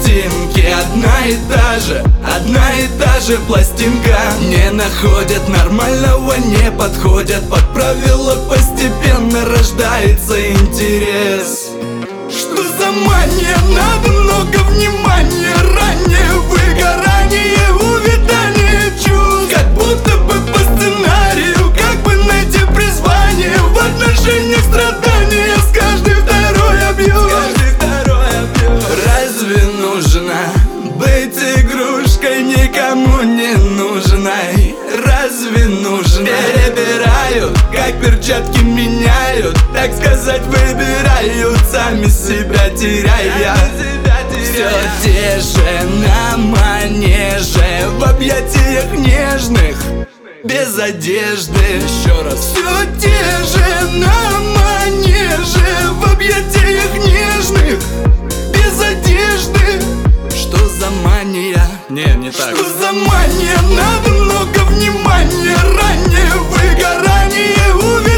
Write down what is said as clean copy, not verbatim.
картинки, одна и та же пластинка. Не находят нормального, не подходят под правила, постепенно рождается интерес. Что за мания? Надо много внимания. Раннее выгорание, увядание чувств, как будто бы по сценарию. Как бы найти призвание в отношениях страдания? С каждой второй абьюз. Разве нужно быть игрушкой никому не нужной? Разве нужно? Перебирают, как перчатки меняют, так сказать, выбирают, сами себя теряя. Все те же на манеже, в объятиях нежных, без одежды. Еще раз. Все те же на манеже, в объятиях нежных, без одежды. Что за мания? Не так. Что за мания? Надо много внимания. Раннее выгорание,